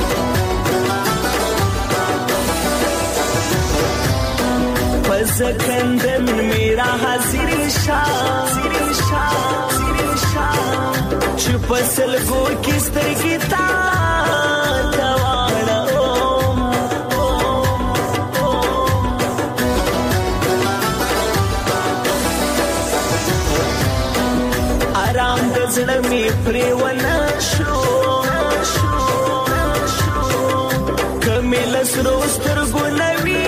زکه لندن میرا حاضر شاه چې پسل گو کستر کی تا تواړه آرام د زړه می پریونه شو کمل سروستر ګلوي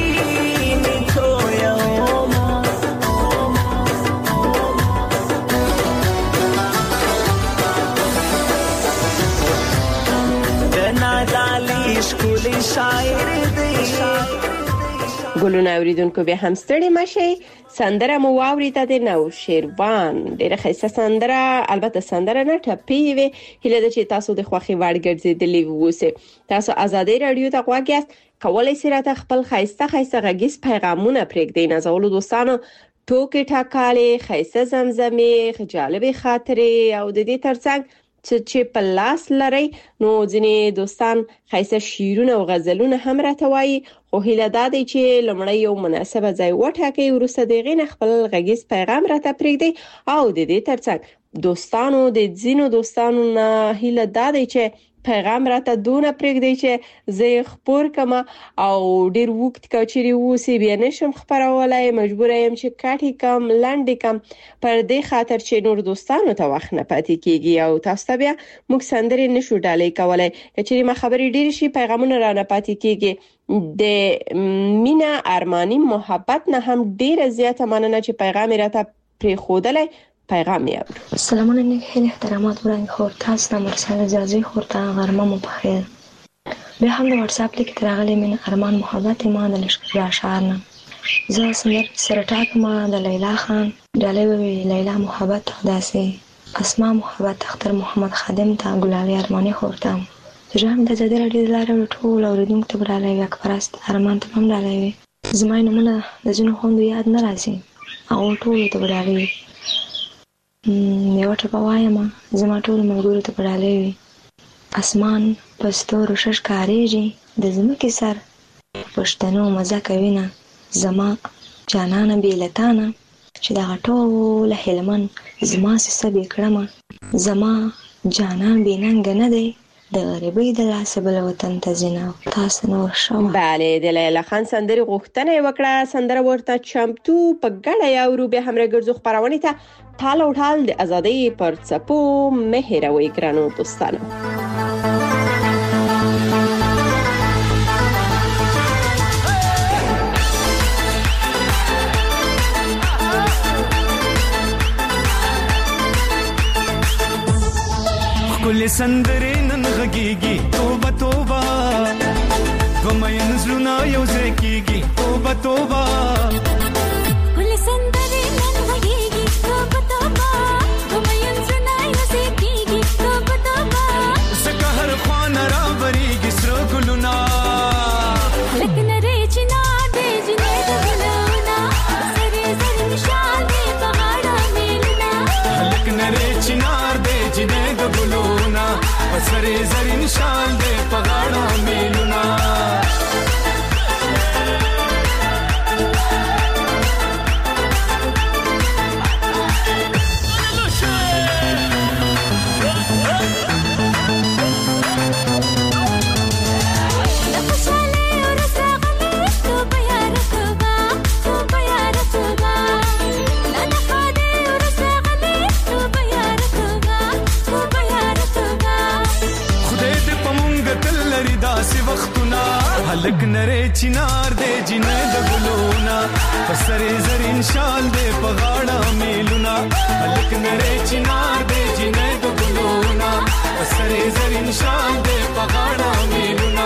ګلونه اوریدونکو به هم ستړي مشي. سندره مو واوریده د نو شیروان، ډیره ښایسته سندره، البته سندره نه ټپي وي. هله د چې تاسو د خوخي وړ ګرځیدلی ووسه. تاسو آزادي رادیو ته غواګیاست، کولای شئ راته خپل ښایسته ښایسته غږیز پیغامونه پرېږدئ. نازولو دوستانو ټوکې ټاکالې، ښایسته زمزمې، جالبې خاطرې او د دې ترڅنګ چې په لاس لري نو ځینې دوستان خاصه شیرونه او غزلونه هم راټوي. خو هیله ده چې لمړی یو مناسبه ځای وټاکي، ورسته دغه نه خپل غږیز پیغام راته پرېږدي او د دې ترڅنګ دوستانو د ځینو دوستانو نه هیله ده چې پیغام راته دونه پرېږدي چې زه خبر کما او ډیر وخت کچري وسی بیا نشم خبرولای، مجبور یم چې کاټی کم لاندې کم پر دې خاطر چې نور دوستانو ته وخت نه پاتې کیږي او تاسو بیا موږ سندري نشو ډالې کولای. چې ما خبرې ډیر شي پیغامونه را نه پاتې کیږي. د مینا ارمانی محبت نه هم ډیر زیاته مننه چې پیغام راته پرې خودلای. پیغام یې سلامونه نیک هیله احترامات ورنګ خور تاسو نه مرسل جازي خور ته غرمه مو بخیر. به هم د واتس اپ لیک ترغلې من ارمان محبت ما د لشکري اشعار نه زه سمر سرټاک ما د لیلا خان ډالې وی لیلا محبت داسي اسماء محبت اختر محمد خادم ته ګلالي ارماني خور ته ځم د زړه ډېر لاره ټول اوریدونکو ته ډالې اکبرست ارمان ته هم ډالې زما نومونه د جنو خوند یاد نه راځي او ټول ته ډالې یو ټپه وایم زما ټول ملګرو ته پړالې وي. اسمان پستو روشش کاریږي د زمکې سر پښتنو مزه کوي نه زما جانانه بیلتانه چې دا ټول هلمن زما سبې کړم زما جانان بیننګ نه دی د غریبۍ د لاس بل وطن ته زینا تاسو نور شو. bale د لیلا خان سندري غوښتنه وکړه، سندره ورته چمتو په ګړه یا ورو به همره ګرځو خبرونه ته ټال او ټال د ازادۍ پر څپو مهروي ګرانو دوستانو. کل سندره نن غږیږي توبه توبه غمین زلونا یو ځکیږي توبه توبه کل سندره نن غږیږي توبه توبه غمین زلونا یو ځکیږي توبه توبه زکه هر خوان را بریږي سر ګلونا لکه نری چنا دې جنې د ګلونا سره سره نشان دې پهاړه میلنا لکه نری چنا دې جنې د ګلونا سره سره نشان دې پهاړه میلنا هلک نری چنار دې جنې د ګلونا پسرې زرین شال دې پغاړه میلونا هلک نری چنار دې جنې د ګلونا پسرې زرین شال دې پغاړه میلونا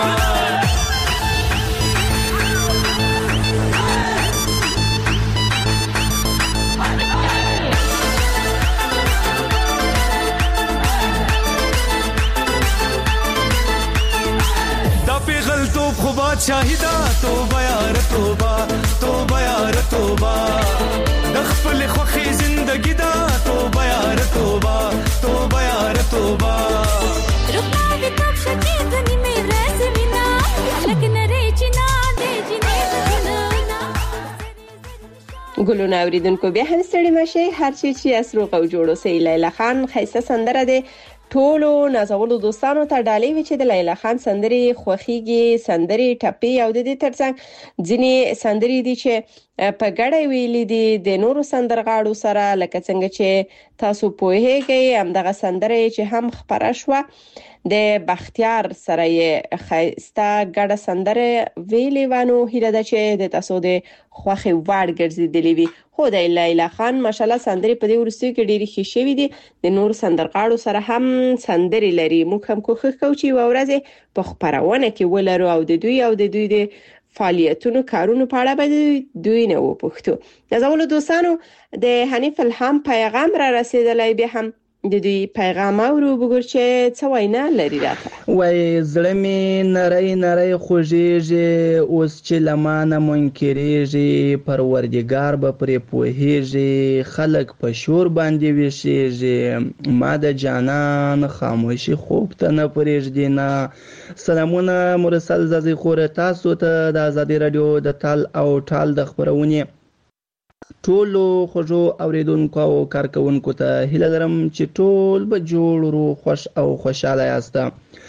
خو بادشاہیدا توبه یار توبه توبه یار توبه د خپل خوخي زندگی دا توبه یار توبه توبه یار توبه رکا دې تب شکی دني مې رسمینا لکه نری چنا دې جنې ګلونا ګلونه اوریدونکو بیا هم ستړي مشي هر چی چې اسرو او جوړو سي لیلا خان خیسه سندره ده ټولو نازولو دوستانو ته ډالۍ وی چې د لیلا خان سندري خوخيږي سندري ټپي او د دې ترڅنګ ځینی سندري دي چې په ګډه ویلې دي د نورو سندرغاړو سره لکه څنګه چې تاسو پوهیږئ همدغه سندره چې هم خبره شو د بختیار سره یې خیسته ګډه سندره ویلې وانه هیله ده چې د تاسو د خوخي وړ ګرځېدلې وي خو د لیلا خان ماشالله سندري په دې ورستي کې ډېری ښه شوی دي د نور سندرغاړو سره هم سندري لري موږ هم کوښښ کوو چې ورځې په خبرونه کې ولرو او د دوی او د دوی د فعالیتونو کارونو په اړه به دوی نه وپوښتو د زموږ دوستانو د حنیف الهام پیغام را رسیدلی به هم د دوی پیغام اورو وګور چې څه وینا لري راته وای زړه می نری نری خوږیږي اوس چې لمانه منکریږي پروردګار به پرې پوهیږي خلک په شور باندې ویشيږي ما د جانان خاموشي خوب ته نه پرېږدي نه سلامونه مرسل زازي خور تاسو ته د ازادي رادیو د تال او ټال د خبرونه ټولو خوږو اوریدونکو او کارکونکو ته هیله لرم چې ټول به جوړ ورو خوش او خوشاله یاست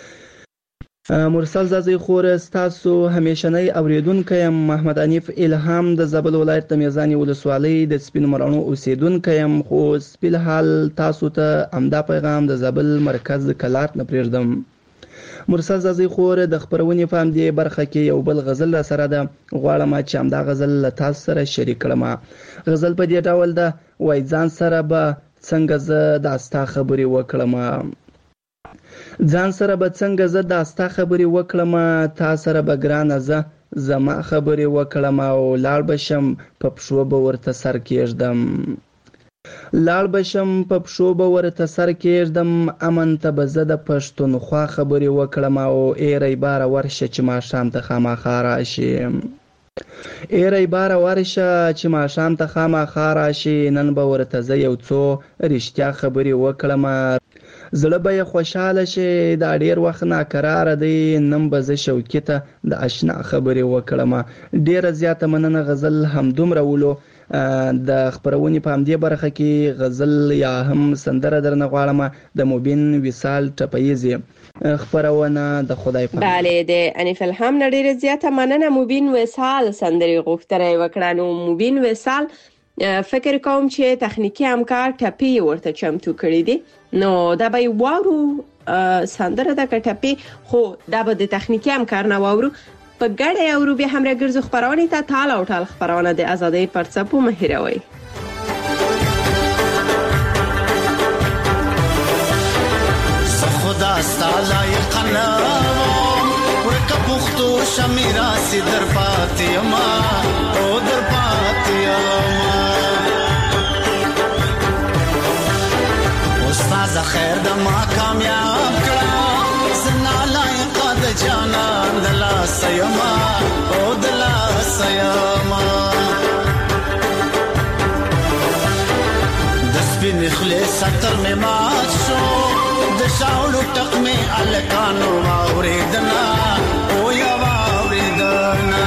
مرسل زازي خور تاسو همیشنۍ اوریدونکو یم محمد حنیف الهام د زابل ولایت د میزانی ولسوالۍ د سپین مرانو اوسیدونکو یم خو سپیل حال تاسو ته امدا پیغام د زابل مرکز کلات نه پریږدم مرسل زازي خور د خبرونې فهم دی برخه کې یو بل غزل را سره ده غواړم چې امدا غزل له تاسو سره شریک کړم غزل په دې ډول ده وای ځان سره به څنګه زه داستا خبري وکړم ځان سره به څنګه زه داستا خبري وکړم تا سره به ګرانه زه زما خبري وکړم او لاړ بشم په پښو به ورته سر کېږدم لاړ بشم په پښو به ورته سر کېږدم امن ته به زه د پښتونخوا خبرې وکړم او ایری باره ورشه چې ماښام ته خامخا راشي ایری باره ورشه چې ماښام ته خامخا راشي نن به ورته زه یو څو رښتیا خبرې وکړم زړه به یې خوشحاله شي دا ډېر وخت ناکراره دی نن به زه شوکي ته د اشنا خبرې وکړم ډېره زیاته مننه غزل همدومره ولو د خبرونې په همدې برخه کې غزل یا هم سندره درنه غواړم د مبین وصال ټپیزي خبرونه د خدای په bale د انیف الهام ډیره زیاته مننه مبین وصال سندري غوښتنه وکړه نو مبین وصال فکر کوم چې تخنیکی همکار ټپی ورته چمتو کړی دی نو دا به وارو سندره د ټپی خو دا به د تخنیکی همکار نه وورو په ګډه اورو به هم راګرځو خبرونه ته تال او ټال خبرونه د ازادۍ پر څپو مهیروي خدا ستالای قنام ورکه پختو شمیرا سي در پاتیما او در پاتیما استاد خیر د ما کامیاب کړه زنا لایق د جانان دلا سیما او دلا سیما د سپین خلیص ستر می مات شو د شاولو ټق می الکانو واوریدنا او یا واوریدنا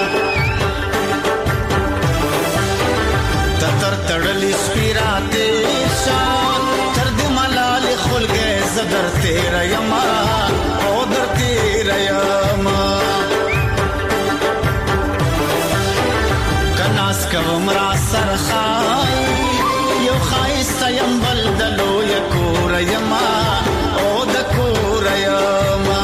تتر تړلی سپیراته شان تر دې ملال خلګه زدر تیر یما او در تیر یما کناس کوم را سرخای یو خایست یم بلدلو یکور یما او د کور یما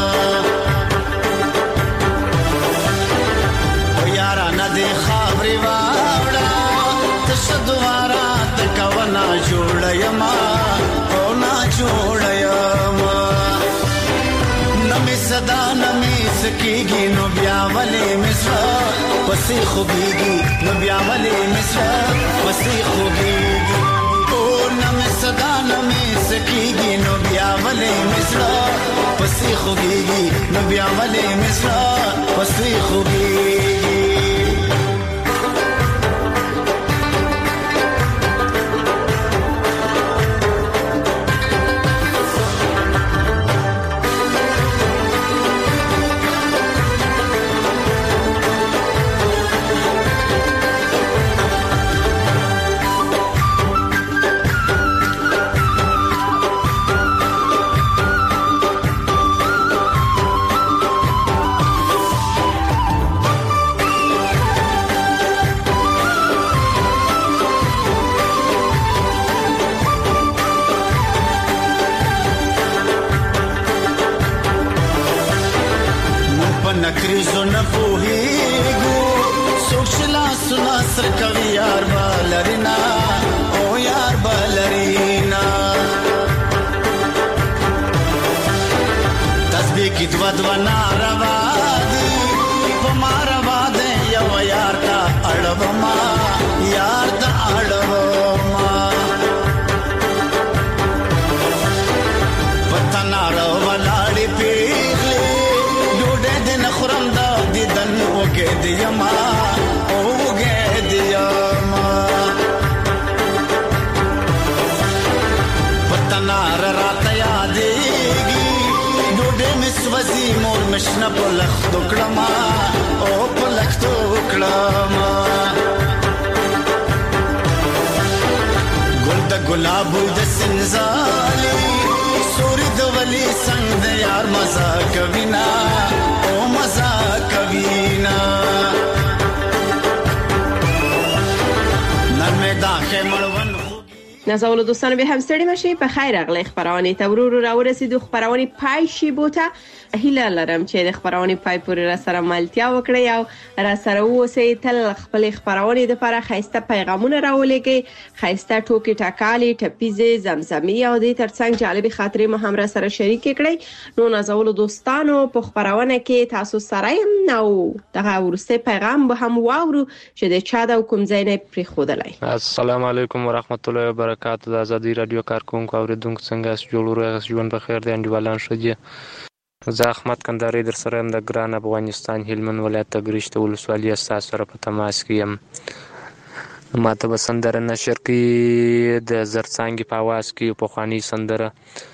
او یارا ندی خبري واړه تشدوارا تکونا جوړ یما او نا جوړ یما نمی صدا نمی سکیږي نو بیا ولې مصر پسې خوږيږي نو بیا ولې مصر پسې خوږيږي او نمی صدا نمی سکیږي نو بیا ولې مصر پسې خوږيږي نو بیا ولې مصر پسې خوږيږي کریزو نه پوهیږو څوک چې لاسونه سر کوي یار به لري نه او یار به لري نه تسبیح کې دوه دوه ناروا دي په ما روا دی یو یار ته اړوما یار ته اړوما پته نارو ولاړې پیغلې ډوډۍ دې نه خورم دا دیدن وږی دی یما او وږی دی یما پته نار راته یادېږي ډوډۍ مې سوځي مور مې شنه په لښتو کړمه او په لښتو کړمه ګل د ګلابو د سنځالي سوري د ولي څنګ د یار مزه کوي نه او مزه کوي نه نن مې داخې مړون نازولو دوستانو به هم ستړي مشي په خیر اغلی خبرونه ته ورو را ورسېدو خبرونه پای شي بوته هیله لرم چې د خبرونه پای پورې را سره ملتیا وکړي او را سره اوسې تل خپل خبرونه د لپاره خاصه پیغامونه راولېږي خاصه ټوکی ټاکالي ټپيزه زمزمي او د ترڅنګ جالب خاطرې مو هم را سره شریک کړئ نو نازولو دوستانو په خبرونه کې تاسو سره نو دغه ورسته پیغام به هم واورو چې د چا د کوم ځای نه پری خودلای السلام علیکم ورحمت الله وبرکاتہ د ازادي رادیو کارکونکو اوریدونکو څنګه جوړورو ژوند په خیر دی انډیوالان شدي زه احمد کندهاري در سره د ګران افغانستان هلمند ولایت تګریشت ولسوالۍ اساس سره په تماس کې یم ماته به سندره نشر کې د زرڅانګې په आवाज کې په خواني سندره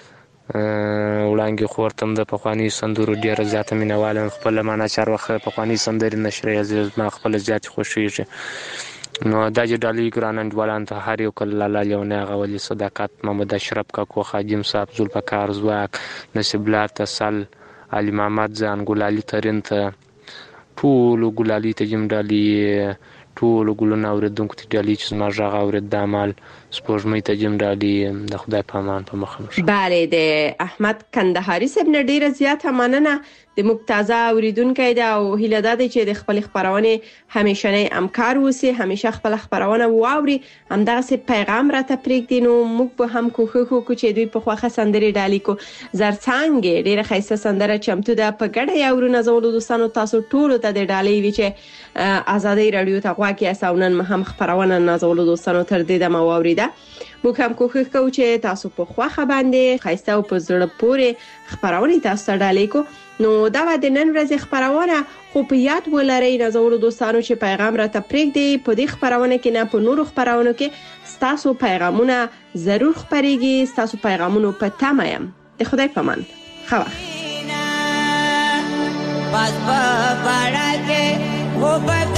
وړاندې خورتم د پخوانی سندرو ډیره زیاته مینواله خپل معنا چار وخت پخوانی سندري نشري از ما خپل زیات خوشیږي نو دا چې ډالۍ ګران انډوالان ته هر یو کله لاله یونه غولي صداقت محمد اشرف کا کو خادم صاحب ذوالفقار زواک نصیب لار تسل علي محمد ځان ګلالي ترين ته ټول ګلالي ته جیم ډالۍ ټول ګلونه اوریدونکو ته ډالۍ چې ما ژغه اورید د عمل سپوږمۍ ته جیم ډالۍ د خدای په امان په مخه bale د احمد کندهاري صاحب نه ډیره زیاته مننه د مقتضا اوریدونکو دا او هیله ده چې د خپل خبرونه همیشه نه امکار وسی همیشه خپل خبرونه واوري همدغه سي پیغام راته پریږدي نو موږ به هم کوخه کو چې دوی په خوخه سندري ډالۍ کو زرڅانګ ډیره خیسه سندره چمتو ده په ګډه یو نازولو دوستانو تاسو ټول ته د ډالۍ وی چې ازادي رادیو ته غواکي اساونن هم خبرونه نازولو دوستانو تر دې د مواوریده موږ هم کوخه کو چې تاسو په خوخه باندې خیسه او په زړه پورې خبرونه تاسو ډالۍ کو نو دا د نن ورځې خبرونه خو په یاد ولرئ نازولو دوستانو چې پیغام را ته پرېږدي په دې خبرونه کې نه په نورو خبرونو کې تاسو پیغامونه ضرور خبريږي تاسو پیغامونه په تمه يم د خدای په امان خو پس په پړه کې و په